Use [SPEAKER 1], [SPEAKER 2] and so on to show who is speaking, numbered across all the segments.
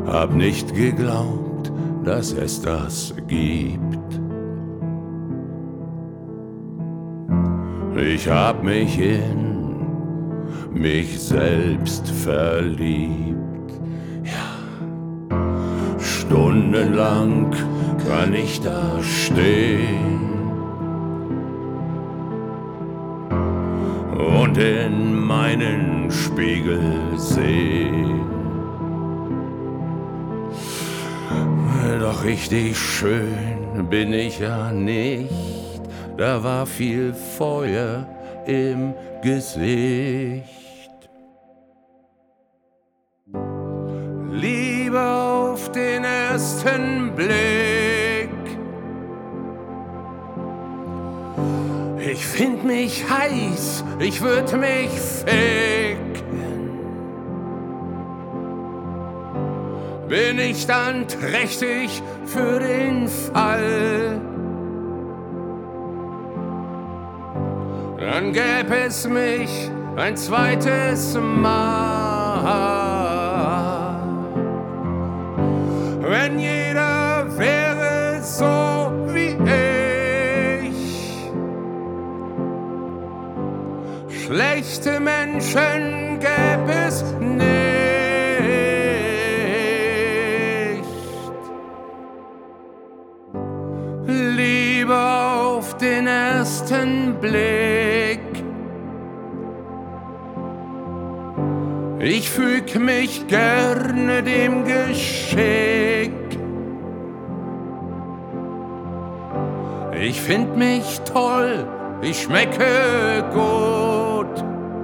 [SPEAKER 1] hab nicht geglaubt, dass es das gibt. Ich hab mich in mich selbst verliebt. Ja, stundenlang kann ich da stehen und in meinen Spiegel sehen. Doch richtig schön bin ich ja nicht, da war viel Feuer im Gesicht. Liebe auf den ersten Blick, ich find mich heiß, ich würd mich ficken. Bin ich dann trächtig für den Fall, dann gäb es mich ein zweites Mal. Wenn jeder wäre so wie ich, schlechte Menschen gäb es nicht. Liebe auf den ersten Blick, ich füg mich gerne dem Geschick. Ich find mich toll, ich schmecke gut,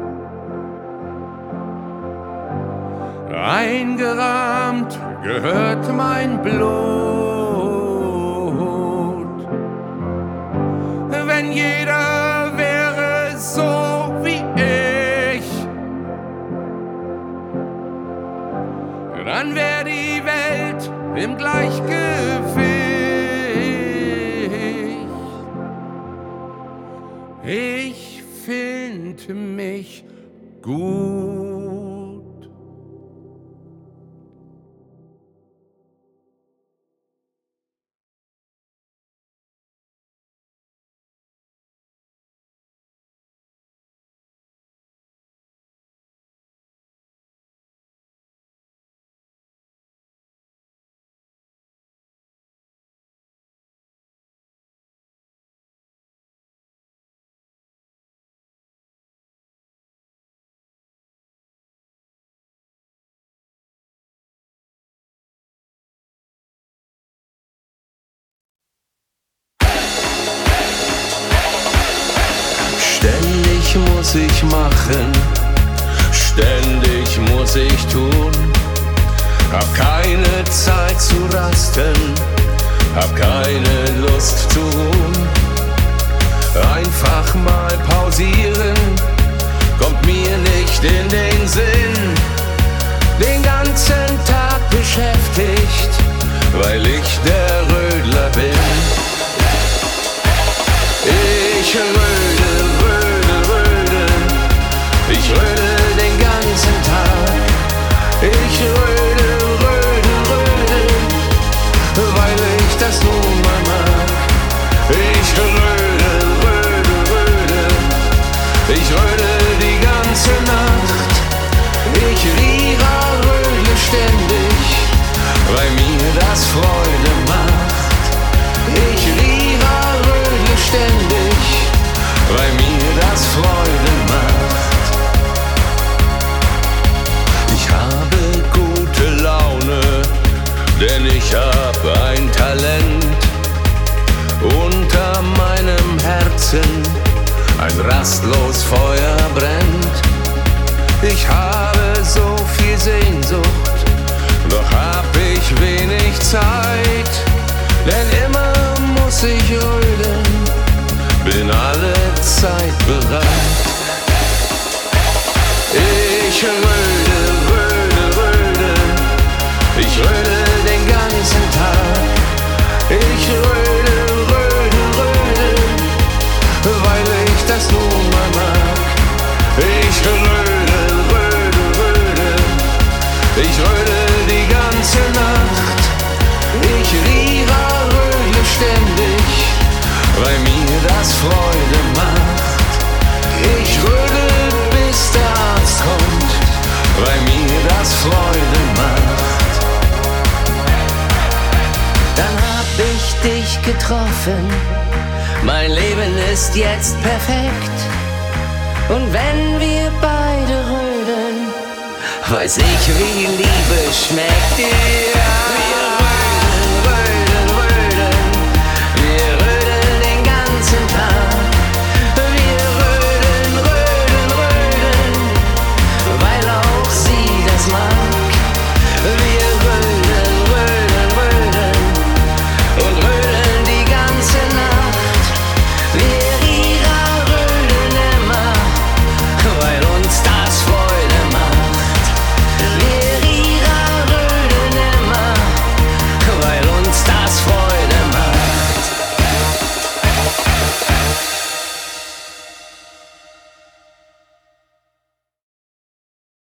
[SPEAKER 1] eingerahmt gehört mein Blut. Wenn jeder wäre so wie ich, dann wär die Welt im Gleichgewicht. Ich find mich gut.
[SPEAKER 2] Ständig muss ich machen, ständig muss ich tun. Hab keine Zeit zu rasten, hab keine Lust zu ruhen. Einfach mal pausieren, kommt mir nicht in den Sinn. Den ganzen Tag beschäftigt, weil ich der Rödler bin. Ich rödel, ich rödel den ganzen Tag. Ich rödel, weil ich das nun mal mag. Ich rödel, ich rödel die ganze Nacht. Ich rödel ständig, weil mir das Freude macht. Ich rödel ständig, weil mir das Freude macht. Ich habe gute Laune, denn ich hab ein Talent. Unter meinem Herzen ein rastlos Feuer brennt. Ich habe so viel Sehnsucht, doch hab ich wenig Zeit. Denn immer muss ich rödeln, bin alle Zeit bereit. Ich rödel, ich rödel den ganzen Tag. Ich rödel, weil ich das nun mal mag. Ich rödel, dich getroffen. Mein Leben ist jetzt perfekt. Und wenn wir beide rödeln, weiß ich, wie Liebe schmeckt. Ja.